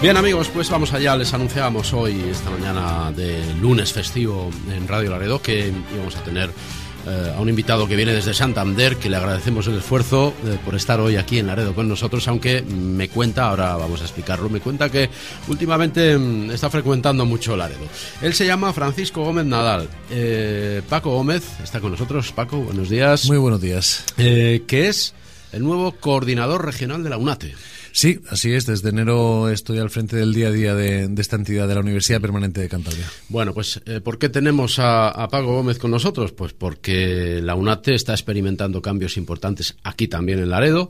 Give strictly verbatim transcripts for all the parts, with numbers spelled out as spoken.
Bien, amigos, pues vamos allá. Les anunciábamos hoy, esta mañana de lunes festivo en Radio Laredo, que íbamos a tener eh, a un invitado que viene desde Santander, que le agradecemos el esfuerzo eh, por estar hoy aquí en Laredo con nosotros, aunque me cuenta, ahora vamos a explicarlo, me cuenta que últimamente mm, está frecuentando mucho Laredo. Él se llama Francisco Gómez Nadal. Eh, Paco Gómez está con nosotros. Paco, buenos días. Muy buenos días. Eh, que es el nuevo coordinador regional de la UNATE. Sí, así es. Desde enero estoy al frente del día a día de, de esta entidad de la Universidad Permanente de Cantabria. Bueno, pues eh, ¿por qué tenemos a, a Paco Gómez con nosotros? Pues porque la UNATE está experimentando cambios importantes aquí también en Laredo.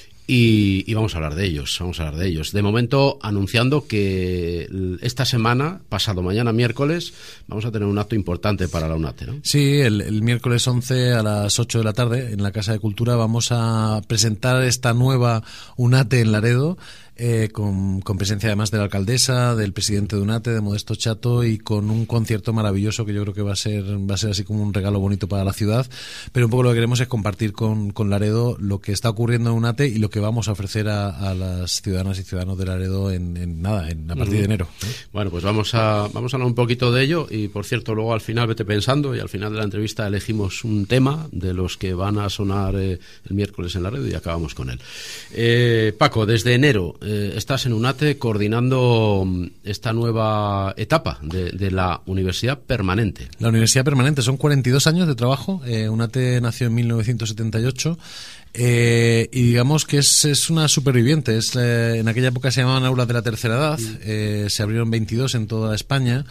Y, y vamos a hablar de ellos, vamos a hablar de ellos. De momento, anunciando que esta semana, pasado mañana miércoles, vamos a tener un acto importante para la UNATE, ¿no? Sí, el, el miércoles once a las ocho de la tarde, en la Casa de Cultura, vamos a presentar esta nueva UNATE en Laredo, eh, con, con presencia además de la alcaldesa, del presidente de UNATE, de Modesto Chato, y con un concierto maravilloso que yo creo que va a ser va a ser así como un regalo bonito para la ciudad. Pero un poco lo que queremos es compartir con, con Laredo lo que está ocurriendo en UNATE y lo que vamos a ofrecer a, a las ciudadanas y ciudadanos de Laredo en, en nada, en, a partir uh-huh. de enero, ¿eh? Bueno, pues vamos a vamos a hablar un poquito de ello y, por cierto, luego al final vete pensando y al final de la entrevista elegimos un tema de los que van a sonar eh, el miércoles en Laredo y acabamos con él. Eh, Paco, desde enero eh, estás en UNATE coordinando esta nueva etapa de, de la Universidad Permanente. La Universidad Permanente, son cuarenta y dos años de trabajo. eh, UNATE nació en mil novecientos setenta y ocho. Eh, y digamos que es, es una superviviente. Es, eh, en aquella época se llamaban aulas de la tercera edad. eh, se abrieron veintidós en toda España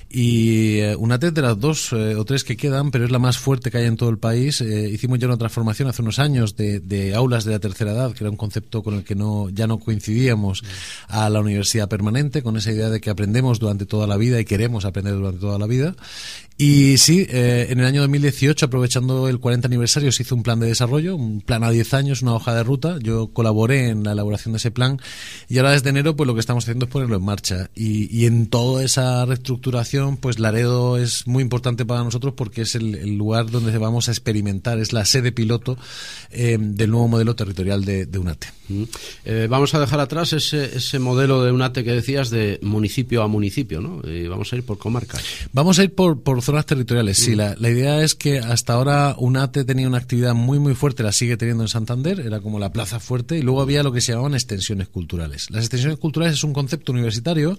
y eh, UNATE de las dos eh, o tres que quedan, pero es la más fuerte que hay en todo el país. Eh, hicimos ya una transformación hace unos años de, de aulas de la tercera edad, que era un concepto con el que no ya no coincidíamos, a la Universidad Permanente, con esa idea de que aprendemos durante toda la vida y queremos aprender durante toda la vida. Y sí, eh, en el año dos mil dieciocho, aprovechando el cuarenta aniversario, se hizo un plan de desarrollo, un plan a diez años, una hoja de ruta. Yo colaboré en la elaboración de ese plan y ahora desde enero pues lo que estamos haciendo es ponerlo en marcha. Y, y en toda esa reestructuración, pues Laredo es muy importante para nosotros porque es el, el lugar donde vamos a experimentar, es la sede piloto eh, del nuevo modelo territorial de, de UNATE. Mm. Eh, vamos a dejar atrás ese, ese modelo de UNATE que decías de municipio a municipio, ¿no? Y vamos a ir por comarcas. Vamos a ir por, por zonas territoriales, sí. Mm. La, la idea es que hasta ahora UNATE tenía una actividad muy muy fuerte, la sigue teniendo en Santander, era como la plaza fuerte, y luego había lo que se llamaban extensiones culturales. Las extensiones culturales es un concepto universitario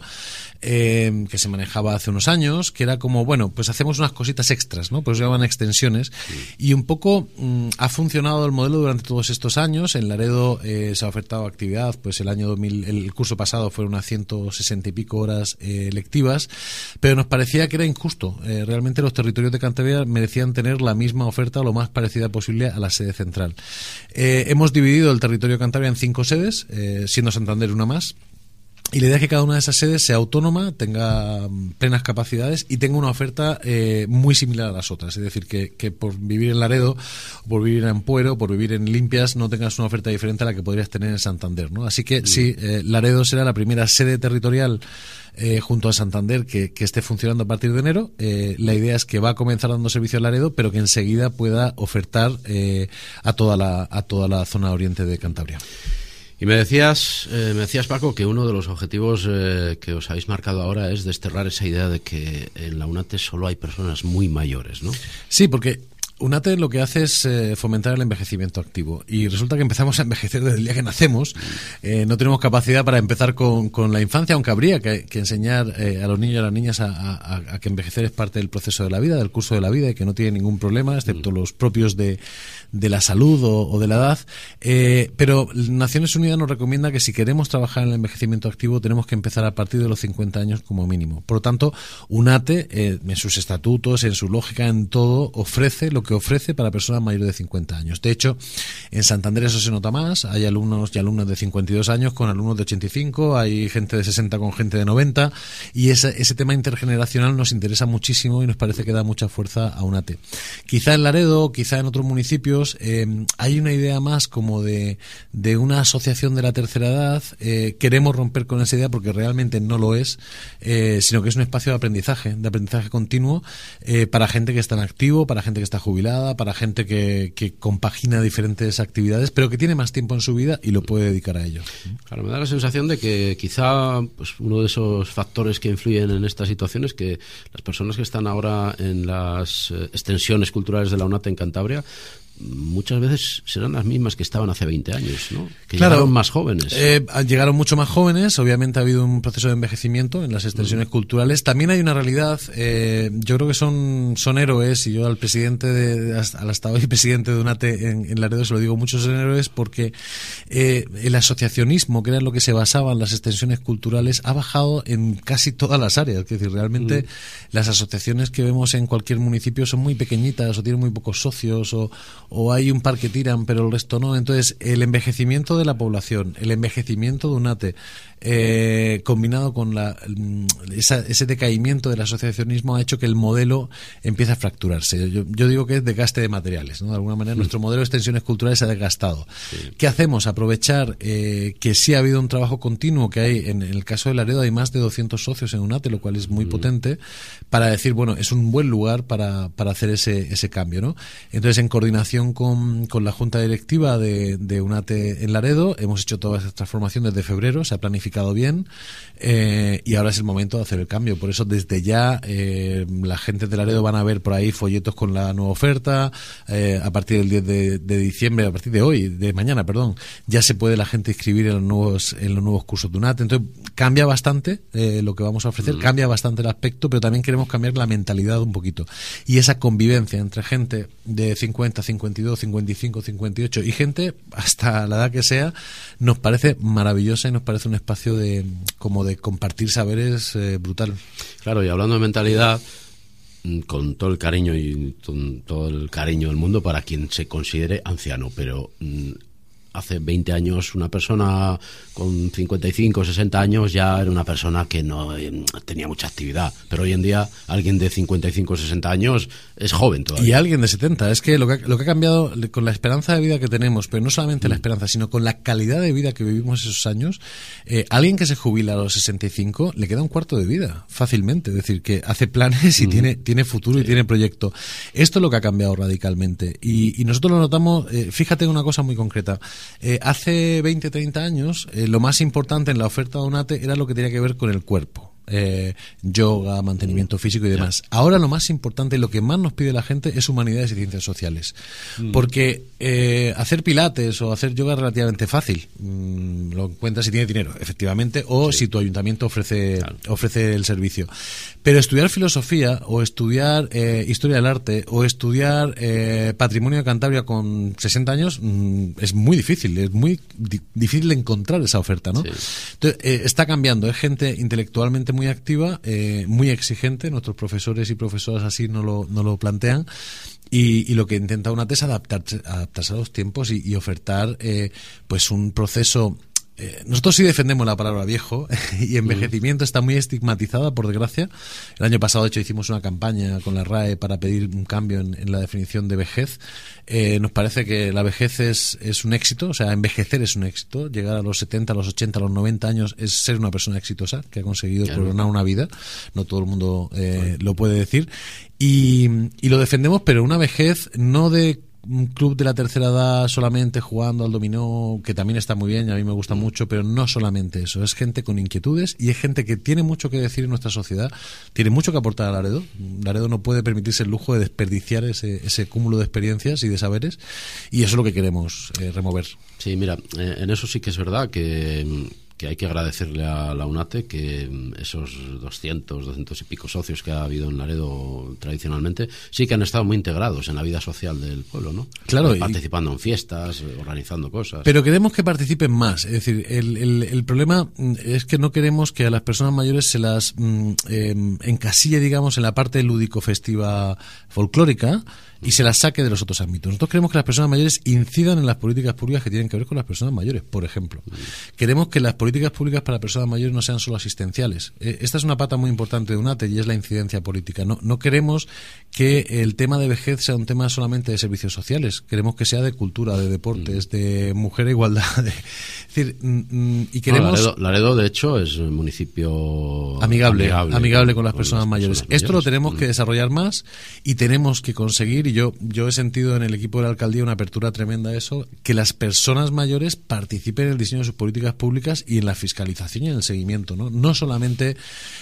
eh, que se manejaba hace unos años, que era como, bueno, pues hacemos unas cositas extras, ¿no? Pues se llaman extensiones, sí. Y un poco mmm, ha funcionado el modelo durante todos estos años. En Laredo eh, se ha ofertado actividad, pues el año dos mil, el curso pasado fueron unas ciento sesenta y pico horas eh, lectivas, pero nos parecía que era injusto. Eh, realmente los territorios de Cantabria merecían tener la misma oferta o lo más parecida posible a la sede central. Eh, hemos dividido el territorio de Cantabria en cinco sedes, eh, siendo Santander una más. Y la idea es que cada una de esas sedes sea autónoma, tenga plenas capacidades y tenga una oferta eh, muy similar a las otras. Es decir, que, que por vivir en Laredo, por vivir en Ampuero, por vivir en Limpias, no tengas una oferta diferente a la que podrías tener en Santander, ¿no? Así que sí, eh, Laredo será la primera sede territorial Eh, junto a Santander que, que esté funcionando a partir de enero. Eh, la idea es que va a comenzar dando servicio a Laredo, pero que enseguida pueda ofertar eh, a toda la a toda la zona oriente de Cantabria. Y me decías, eh, me decías Paco, que uno de los objetivos eh, que os habéis marcado ahora es desterrar esa idea de que en la UNATE solo hay personas muy mayores, ¿no? Sí, porque UNATE lo que hace es eh, fomentar el envejecimiento activo, y resulta que empezamos a envejecer desde el día que nacemos. Eh, no tenemos capacidad para empezar con, con la infancia, aunque habría que, que enseñar eh, a los niños y a las niñas a, a, a que envejecer es parte del proceso de la vida, del curso de la vida, y que no tiene ningún problema, excepto los propios de, de la salud o, o de la edad. Eh, pero Naciones Unidas nos recomienda que si queremos trabajar en el envejecimiento activo tenemos que empezar a partir de los cincuenta años como mínimo. Por lo tanto, UNATE, eh, en sus estatutos, en su lógica, en todo, ofrece lo que que ofrece para personas mayores de cincuenta años. De hecho, en Santander eso se nota más. Hay alumnos y alumnas de cincuenta y dos años con alumnos de ochenta y cinco, hay gente de sesenta con gente de noventa, y ese, ese tema intergeneracional nos interesa muchísimo y nos parece que da mucha fuerza a UNATE. Quizá en Laredo, quizá en otros municipios, eh, hay una idea más como de, de una asociación de la tercera edad. Eh, queremos romper con esa idea porque realmente no lo es, eh, sino que es un espacio de aprendizaje, de aprendizaje continuo, eh, para gente que está en activo, para gente que está jubilada, jubilada, para gente que, que compagina diferentes actividades, pero que tiene más tiempo en su vida y lo puede dedicar a ello. Claro, me da la sensación de que quizá pues, uno de esos factores que influyen en esta situación es que las personas que están ahora en las eh, extensiones culturales de la UNATE en Cantabria muchas veces serán las mismas que estaban hace veinte años, ¿no? Que claro, llegaron más jóvenes. Eh, llegaron mucho más jóvenes, obviamente ha habido un proceso de envejecimiento en las extensiones mm. culturales. También hay una realidad, eh, yo creo que son, son héroes, y yo al presidente, de, al hasta hoy presidente de UNATE en, en Laredo se lo digo mucho, son héroes porque eh, el asociacionismo, que era en lo que se basaban las extensiones culturales, ha bajado en casi todas las áreas. Es decir, realmente mm. las asociaciones que vemos en cualquier municipio son muy pequeñitas o tienen muy pocos socios o o hay un par que tiran pero el resto no. Entonces el envejecimiento de la población, el envejecimiento de UNATE, eh, combinado con la, esa, ese decaimiento del asociacionismo ha hecho que el modelo empiece a fracturarse. Yo, yo digo que es desgaste de materiales, ¿no? De alguna manera sí. Nuestro modelo de extensiones culturales se ha desgastado. Sí. ¿Qué hacemos? Aprovechar eh, que sí ha habido un trabajo continuo, que hay en, en el caso de Laredo hay más de doscientos socios en UNATE, lo cual es muy mm. potente, para decir, bueno, es un buen lugar para, para hacer ese, ese cambio, ¿no? Entonces, en coordinación con, con la Junta Directiva de, de UNATE en Laredo, hemos hecho toda esa transformación desde febrero, se ha planificado bien eh, y ahora es el momento de hacer el cambio. Por eso desde ya eh, la gente de Laredo van a ver por ahí folletos con la nueva oferta eh, a partir del diez de, de diciembre, a partir de hoy, de mañana, perdón, ya se puede la gente inscribir en los nuevos, en los nuevos cursos de UNATE. Entonces cambia bastante eh, lo que vamos a ofrecer, mm. cambia bastante el aspecto, pero también queremos cambiar la mentalidad un poquito y esa convivencia entre gente de cincuenta, cincuenta y dos, cincuenta y cinco, cincuenta y ocho y gente hasta la edad que sea, nos parece maravillosa y nos parece un espacio de como de compartir saberes eh, brutal. Claro, y hablando de mentalidad, con todo el cariño y con todo el cariño del mundo para quien se considere anciano, pero mm, hace veinte años una persona con cincuenta y cinco, sesenta años ya era una persona que no eh, tenía mucha actividad, pero hoy en día alguien de cincuenta y cinco, sesenta años es joven todavía. Y alguien de setenta, es que lo que, ha, lo que ha cambiado con la esperanza de vida que tenemos, pero no solamente mm. la esperanza, sino con la calidad de vida que vivimos esos años, eh, alguien que se jubila a los sesenta y cinco le queda un cuarto de vida, fácilmente, es decir, que hace planes y mm. tiene, tiene futuro sí. y tiene proyecto. Esto es lo que ha cambiado radicalmente y, y nosotros lo notamos, eh, fíjate en una cosa muy concreta. Eh, hace veinte, treinta años eh, lo más importante en la oferta de UNATE era lo que tenía que ver con el cuerpo. Eh, yoga, mantenimiento físico y demás. Ahora lo más importante, lo que más nos pide la gente es humanidades y ciencias sociales. Mm. Porque eh, hacer pilates o hacer yoga es relativamente fácil. Mm, lo encuentras si tienes dinero, efectivamente, o sí. si tu ayuntamiento ofrece, claro. ofrece el servicio. Pero estudiar filosofía o estudiar eh, historia del arte o estudiar eh, patrimonio de Cantabria con sesenta años mmm, es muy difícil, es muy di- difícil de encontrar esa oferta, ¿no? Sí. Entonces, eh, está cambiando, es gente intelectualmente muy activa, eh, muy exigente, nuestros profesores y profesoras así no lo, no lo plantean. Y, y lo que intenta UNATE es adaptarse, adaptarse a los tiempos y, y ofertar eh, pues un proceso. Eh, nosotros sí defendemos la palabra viejo y envejecimiento está muy estigmatizada, por desgracia. El año pasado, de hecho, hicimos una campaña con la R A E para pedir un cambio en, en la definición de vejez. Eh, nos parece que la vejez es, es un éxito, o sea, envejecer es un éxito. Llegar a los setenta, a los ochenta, a los noventa años es ser una persona exitosa que ha conseguido claro. coronar una vida. No todo el mundo eh, bueno. lo puede decir. Y, y lo defendemos, pero una vejez no de un club de la tercera edad solamente jugando al dominó, que también está muy bien y a mí me gusta mucho, pero no solamente eso, es gente con inquietudes y es gente que tiene mucho que decir en nuestra sociedad, tiene mucho que aportar a Laredo. Laredo no puede permitirse el lujo de desperdiciar ese, ese cúmulo de experiencias y de saberes y eso es lo que queremos eh, remover. Sí, mira, eh, en eso sí que es verdad que que hay que agradecerle a la UNATE que esos doscientos, doscientos y pico socios que ha habido en Laredo tradicionalmente sí que han estado muy integrados en la vida social del pueblo, ¿no? Claro. Participando y... en fiestas, organizando cosas. Pero queremos que participen más. Es decir, el, el, el problema es que no queremos que a las personas mayores se las eh, encasille, digamos, en la parte lúdico-festiva folclórica y se las saque de los otros ámbitos. Nosotros queremos que las personas mayores incidan en las políticas públicas que tienen que ver con las personas mayores, por ejemplo. Mm. Queremos que las políticas políticas públicas para personas mayores no sean solo asistenciales. Eh, esta es una pata muy importante de UNATE y es la incidencia política. No, no queremos que el tema de vejez sea un tema solamente de servicios sociales. Queremos que sea de cultura, de deportes, mm. de mujer e igualdad. De, es decir, mm, y queremos... No, Laredo, Laredo, de hecho, es un municipio amigable, amigable, amigable con las con personas las mayores. personas mayores. Esto lo tenemos mm. que desarrollar más y tenemos que conseguir, y yo, yo he sentido en el equipo de la alcaldía una apertura tremenda a eso, que las personas mayores participen en el diseño de sus políticas públicas y en la fiscalización y en el seguimiento, ¿no? No solamente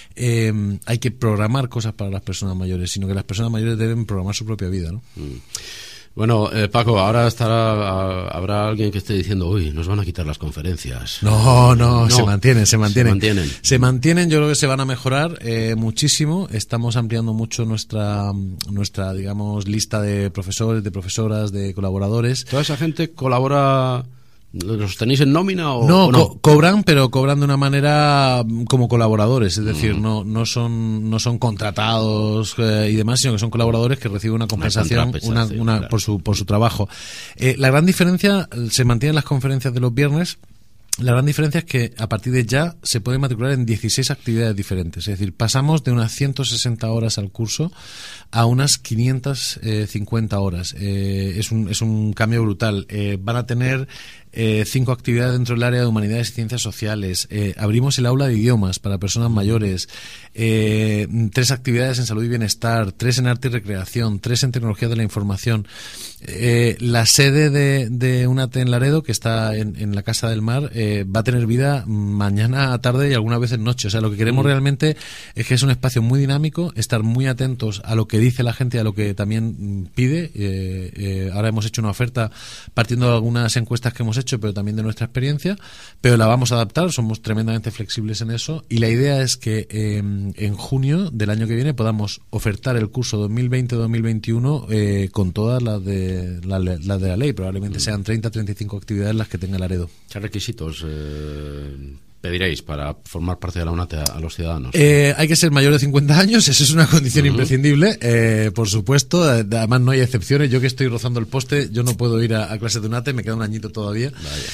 eh, hay que programar cosas para las personas mayores, sino que las personas mayores deben programar su propia vida, ¿no? Mm. Bueno, eh, Paco, ahora estará, habrá alguien que esté diciendo, uy, nos van a quitar las conferencias. No, no, no se mantienen, se mantienen. Se mantienen. Se mantienen, yo creo que se van a mejorar eh, muchísimo. Estamos ampliando mucho nuestra, nuestra, digamos, lista de profesores, de profesoras, de colaboradores. ¿Toda esa gente colabora? ¿Los tenéis en nómina o no? o no? Co- cobran, pero cobran de una manera como colaboradores, es decir, mm. no no son no son contratados eh, y demás, sino que son colaboradores que reciben una compensación una, una, una claro. por su por su trabajo. Eh, la gran diferencia se mantiene en las conferencias de los viernes. La gran diferencia es que a partir de ya se puede matricular en dieciséis actividades diferentes. Es decir, pasamos de unas ciento sesenta horas al curso a unas quinientas cincuenta horas. Eh, es un es un cambio brutal. Eh, van a tener eh, cinco actividades dentro del área de humanidades y ciencias sociales. Eh, abrimos el aula de idiomas para personas mayores. Eh, tres actividades en salud y bienestar. Tres en arte y recreación. Tres en tecnología de la información. Eh, la sede de, de UNATE en Laredo, que está en, en la Casa del Mar, eh, va a tener vida mañana, tarde y algunas veces noche. O sea, lo que queremos mm. realmente es que es un espacio muy dinámico, estar muy atentos a lo que dice la gente y a lo que también pide. Eh, eh, ahora hemos hecho una oferta partiendo de algunas encuestas que hemos hecho, pero también de nuestra experiencia, pero la vamos a adaptar, somos tremendamente flexibles en eso, y la idea es que eh, en junio del año que viene podamos ofertar el curso dos mil veinte dos mil veintiuno eh, con todas las de La, la de la ley, probablemente sean treinta a treinta y cinco actividades las que tenga Laredo. ¿Qué requisitos eh, pediréis para formar parte de la UNATE a, a los ciudadanos? Eh, hay que ser mayor de cincuenta años, eso es una condición uh-huh. imprescindible, eh, por supuesto, además no hay excepciones. Yo que estoy rozando el poste, yo no puedo ir a, a clases de UNATE, me queda un añito todavía.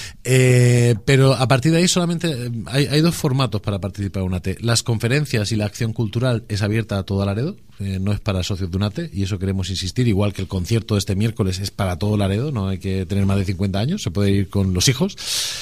Eh, pero a partir de ahí solamente hay, hay dos formatos para participar en UNATE. Las conferencias y la acción cultural es abierta a todo Laredo. Eh, no es para socios de UNATE y eso queremos insistir, igual que el concierto de este miércoles es para todo Laredo, no hay que tener más de cincuenta años, se puede ir con los hijos.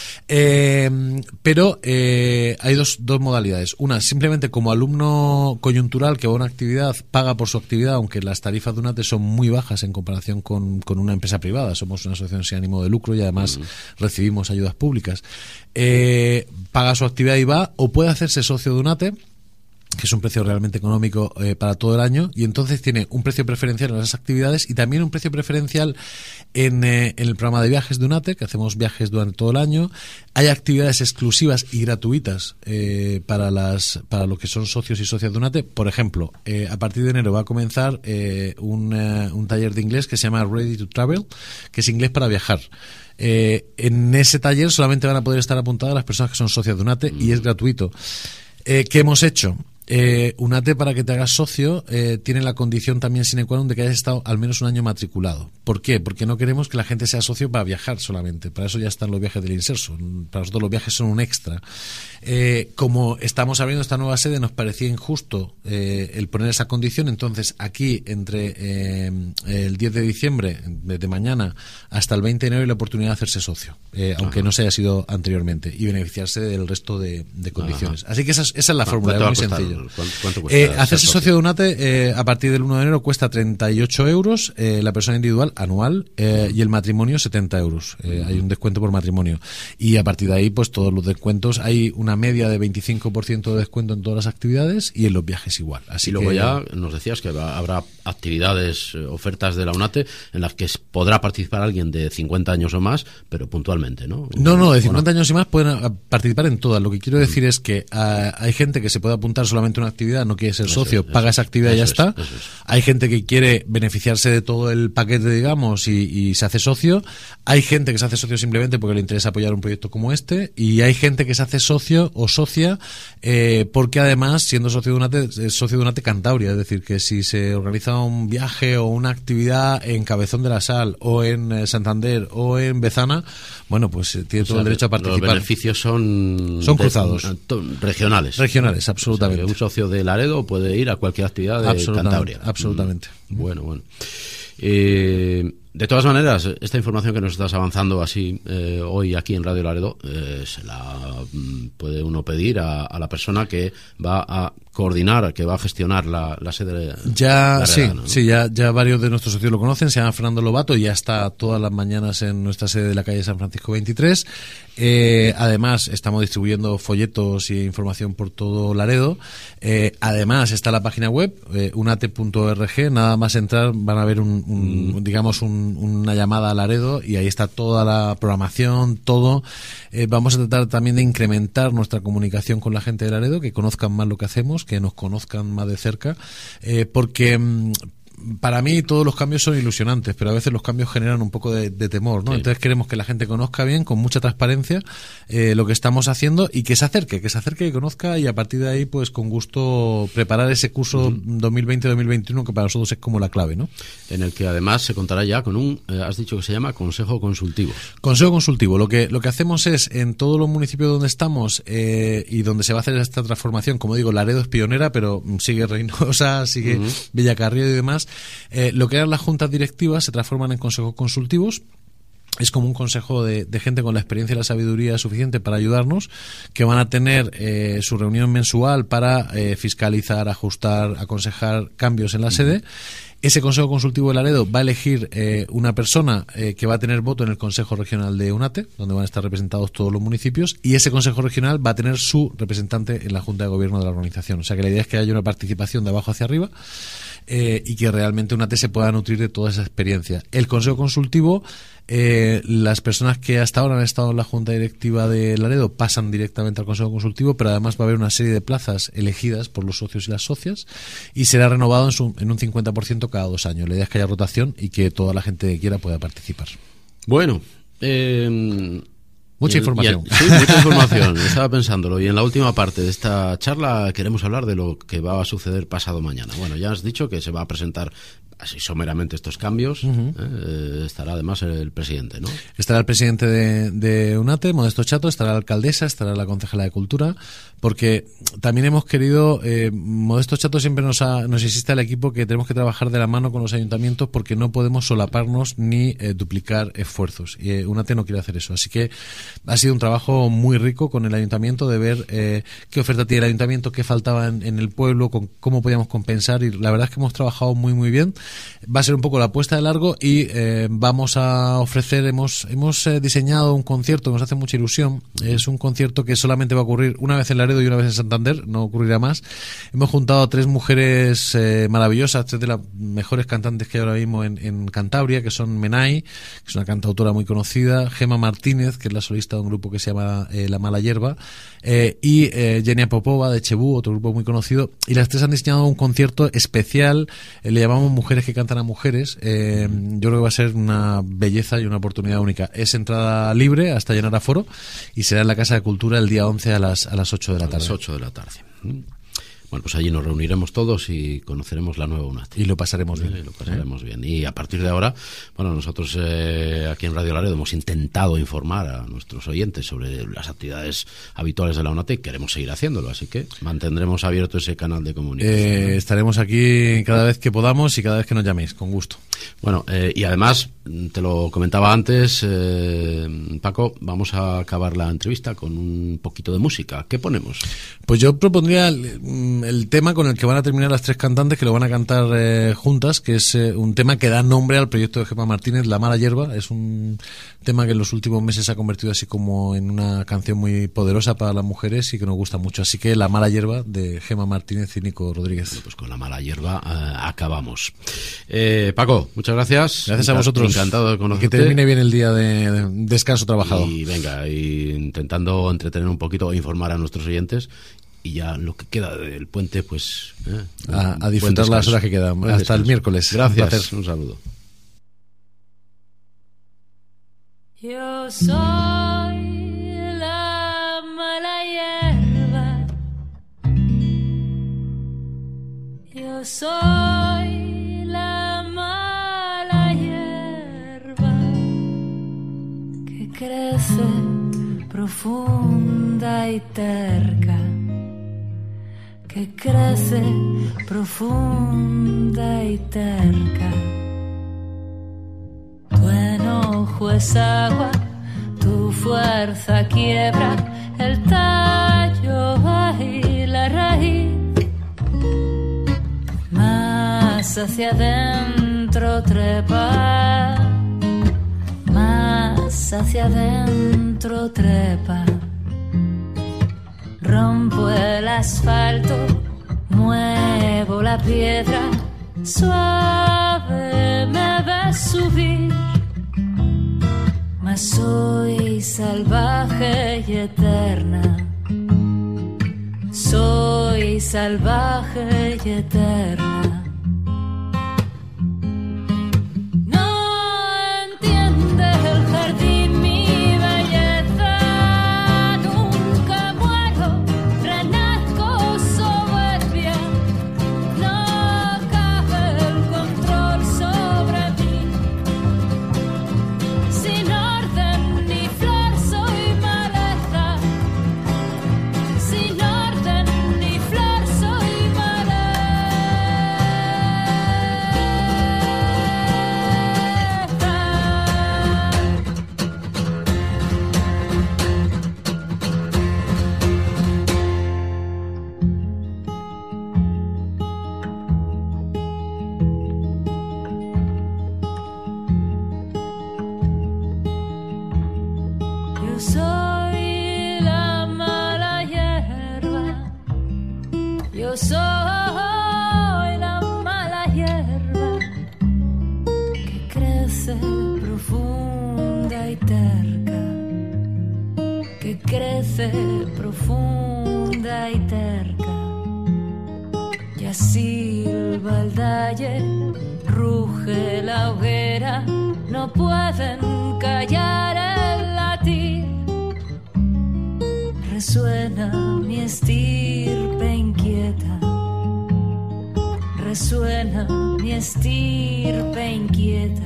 Eh, pero eh, hay dos, dos modalidades. Una, simplemente como alumno coyuntural que va a una actividad, paga por su actividad, aunque las tarifas de UNATE son muy bajas en comparación con, con una empresa privada. Somos una asociación sin ánimo de lucro y además uh-huh. recibimos ayudas públicas. Eh, paga su actividad y va, o puede hacerse socio de UNATE, que es un precio realmente económico eh, para todo el año, y entonces tiene un precio preferencial en las actividades y también un precio preferencial en, eh, en el programa de viajes de UNATE, que hacemos viajes durante todo el año. Hay actividades exclusivas y gratuitas eh, para las para los que son socios y socias de UNATE. Por ejemplo, eh, a partir de enero va a comenzar eh, un, eh, un taller de inglés que se llama Ready to Travel, que es inglés para viajar. Eh, en ese taller solamente van a poder estar apuntadas las personas que son socias de UNATE mm. y es gratuito. Eh, ¿Qué hemos hecho? Eh, UNATE, para que te hagas socio, eh, tiene la condición también sine qua non de que hayas estado al menos un año matriculado. ¿Por qué? Porque no queremos que la gente sea socio para viajar solamente. Para eso ya están los viajes del Inserso. Para nosotros los viajes son un extra. Eh, como estamos abriendo esta nueva sede, nos parecía injusto eh, el poner esa condición. Entonces, aquí, entre eh, el diez de diciembre, desde mañana, hasta el veinte de enero, hay la oportunidad de hacerse socio, eh, aunque Ajá. no se haya sido anteriormente, y beneficiarse del resto de, de condiciones. Ajá. Así que esa es, esa es la fórmula, es muy sencilla. ¿Cuánto, cuánto cuesta eh, hacerse socio? socio de UNATE eh, a partir del uno de enero cuesta treinta y ocho euros, eh, la persona individual anual, eh, y el matrimonio setenta euros. Eh, uh-huh. Hay un descuento por matrimonio. Y a partir de ahí, pues todos los descuentos, hay una media de veinticinco por ciento de descuento en todas las actividades y en los viajes igual. Así y luego que, ya nos decías que habrá actividades, ofertas de la UNATE en las que podrá participar alguien de cincuenta años o más, pero puntualmente, ¿no? No, no, de cincuenta años y más pueden participar en todas. Lo que quiero decir uh-huh. es que uh, hay gente que se puede apuntar solamente solamente una actividad, no quiere ser Eso socio, es, paga esa actividad y ya es, está. eso es. Hay gente que quiere beneficiarse de todo el paquete, digamos, y, y se hace socio. Hay gente que se hace socio simplemente porque le interesa apoyar un proyecto como este, y hay gente que se hace socio o socia eh, porque además, siendo socio de UNATE, es socio de UNATE Cantabria, es decir, que si se organiza un viaje o una actividad en Cabezón de la Sal o en eh, Santander o en Bezana, bueno, pues eh, tiene O todo sea, el derecho a participar. Los beneficios son Son de- cruzados. to- regionales. Regionales, absolutamente. O sea, que un socio de Laredo puede ir a cualquier actividad de Absolutamente, Cantabria. absolutamente. Mm, Bueno, bueno. Eh, de todas maneras, esta información que nos estás avanzando así eh, hoy aquí en Radio Laredo, eh, se la mm, puede uno pedir a, a la persona que va a coordinar, que va a gestionar la, la sede de Ya, la sí, Redana, ¿no? sí, ya, ya varios de nuestros socios lo conocen. Se llama Fernando Lobato y ya está todas las mañanas en nuestra sede de la calle San Francisco veintitrés. Eh, además, estamos distribuyendo folletos y información por todo Laredo. Eh, además, está la página web, eh, unate punto org. Nada más entrar van a ver un, un mm. digamos, un, una llamada a Laredo y ahí está toda la programación, todo. Eh, vamos a tratar también de incrementar nuestra comunicación con la gente de Laredo, que conozcan más lo que hacemos, que nos conozcan más de cerca, eh, porque mmm, para mí todos los cambios son ilusionantes, pero a veces los cambios generan un poco de, de temor, ¿no? Sí. Entonces queremos que la gente conozca bien, con mucha transparencia, eh, lo que estamos haciendo y que se acerque, que se acerque y conozca, y a partir de ahí, pues con gusto preparar ese curso uh-huh. dos mil veinte dos mil veintiuno, que para nosotros es como la clave, ¿no? En el que además se contará ya con un, eh, has dicho que se llama Consejo Consultivo. Consejo Consultivo. Lo que, lo que hacemos es, en todos los municipios donde estamos eh, y donde se va a hacer esta transformación, como digo, Laredo es pionera, pero sigue Reynosa, sigue uh-huh. Villacarrillo y demás. Eh, lo que eran las juntas directivas se transforman en consejos consultivos. Es como un consejo de, de gente con la experiencia y la sabiduría suficiente para ayudarnos, que van a tener eh, su reunión mensual para eh, fiscalizar, ajustar, aconsejar cambios en la sede. Ese Consejo Consultivo de Laredo va a elegir eh, una persona eh, que va a tener voto en el Consejo Regional de UNATE, donde van a estar representados todos los municipios, y ese Consejo Regional va a tener su representante en la Junta de Gobierno de la organización. O sea que la idea es que haya una participación de abajo hacia arriba, eh, y que realmente UNATE se pueda nutrir de toda esa experiencia. El Consejo Consultivo, eh, las personas que hasta ahora han estado en la Junta Directiva de Laredo pasan directamente al Consejo Consultivo, pero además va a haber una serie de plazas elegidas por los socios y las socias, y será renovado en, su, en un cincuenta por ciento cada dos años. La idea es que haya rotación y que toda la gente que quiera pueda participar. Bueno, eh... Mucha el, información. El, sí, mucha información. Estaba pensándolo. Y en la última parte de esta charla queremos hablar de lo que va a suceder pasado mañana. Bueno, ya has dicho que se va a presentar así someramente estos cambios. Uh-huh. eh, estará además el presidente, ¿no? Estará el presidente de, de UNATE, Modesto Chato, estará la alcaldesa, estará la concejala de Cultura, porque también hemos querido, eh, Modesto Chato siempre nos, ha, nos insiste al equipo que tenemos que trabajar de la mano con los ayuntamientos, porque no podemos solaparnos ni eh, duplicar esfuerzos. Y eh, UNATE no quiere hacer eso. Así que ha sido un trabajo muy rico con el ayuntamiento de ver eh, qué oferta tiene el ayuntamiento, qué faltaba en, en el pueblo, con cómo podíamos compensar, y la verdad es que hemos trabajado muy muy bien. Va a ser un poco la apuesta de largo y eh, vamos a ofrecer, hemos hemos eh, diseñado un concierto que nos hace mucha ilusión. Es un concierto que solamente va a ocurrir una vez en Laredo y una vez en Santander, no ocurrirá más. Hemos juntado a tres mujeres eh, maravillosas, tres de las mejores cantantes que hay ahora mismo en, en Cantabria, que son Menai, que es una cantautora muy conocida, Gema Martínez, que es la solista de un grupo que se llama eh, La Mala Hierba, eh, y eh, Genia Popova de Chebú, otro grupo muy conocido, y las tres han diseñado un concierto especial, eh, le llamamos Mujeres que cantan a mujeres. eh, yo creo que va a ser una belleza y una oportunidad única. Es entrada libre hasta llenar aforo y será en la Casa de Cultura el día once a las, a las ocho de la tarde. A las ocho de la tarde. Bueno, pues allí nos reuniremos todos y conoceremos la nueva UNATE. Y lo pasaremos bien. Eh, lo pasaremos ¿Eh? bien. Y a partir de ahora, bueno, nosotros eh, aquí en Radio Laredo hemos intentado informar a nuestros oyentes sobre las actividades habituales de la UNATE y queremos seguir haciéndolo, así que mantendremos abierto ese canal de comunicación. Eh, ¿no? Estaremos aquí cada vez que podamos y cada vez que nos llaméis, con gusto. Bueno, eh, y además, te lo comentaba antes, eh, Paco, vamos a acabar la entrevista con un poquito de música. ¿Qué ponemos? Pues yo propondría el, el tema con el que van a terminar las tres cantantes, que lo van a cantar eh, juntas, que es eh, un tema que da nombre al proyecto de Gema Martínez, La Mala Hierba. Es un tema que en los últimos meses se ha convertido así como en una canción muy poderosa para las mujeres y que nos gusta mucho. Así que La Mala Hierba, de Gema Martínez y Nico Rodríguez. Bueno, pues con La Mala Hierba eh, acabamos. Eh, Paco, muchas gracias. Gracias a vosotros. Encantado de conocerte. Que termine bien el día de, de descanso trabajado. Y venga, y intentando entretener un poquito e informar a nuestros oyentes. y ya lo que queda del puente, pues... Eh, a, a disfrutar las horas que quedan. Hasta descanso. El miércoles. Gracias, un, un saludo. Yo soy la mala hierba, yo soy la mala hierba que crece profunda y terca, que crece profunda y terca. Tu enojo es agua, tu fuerza quiebra el tallo y la raíz. Más hacia adentro trepa, más hacia adentro trepa. Rompo el asfalto, muevo la piedra, suave me ves subir. Mas soy salvaje y eterna, soy salvaje y eterna. Yo soy la mala hierba que crece profunda y terca, que crece profunda y terca. Ya silba el dalle, ruge la hoguera, no pueden callar el latir. Resuena mi estirpe inquieta, resuena mi estirpe inquieta.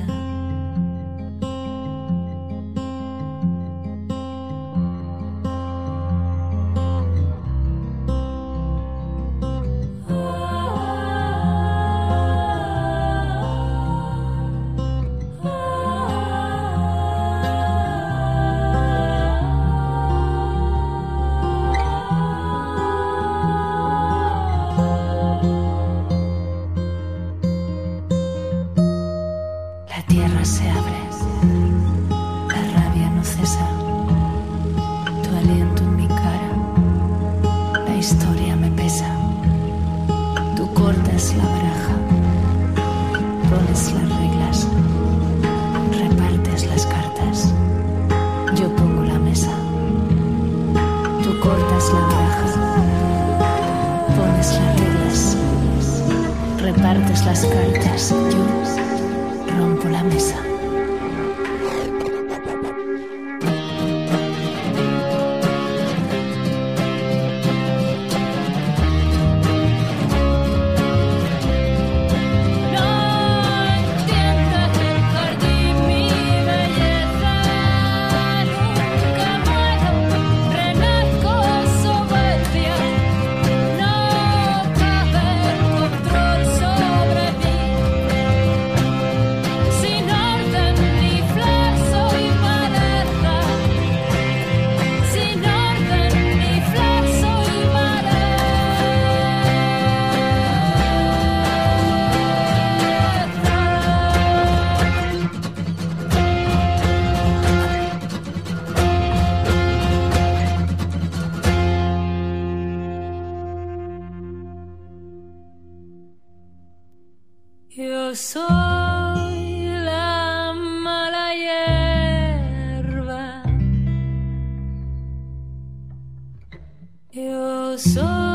Yo soy la mala hierba, yo soy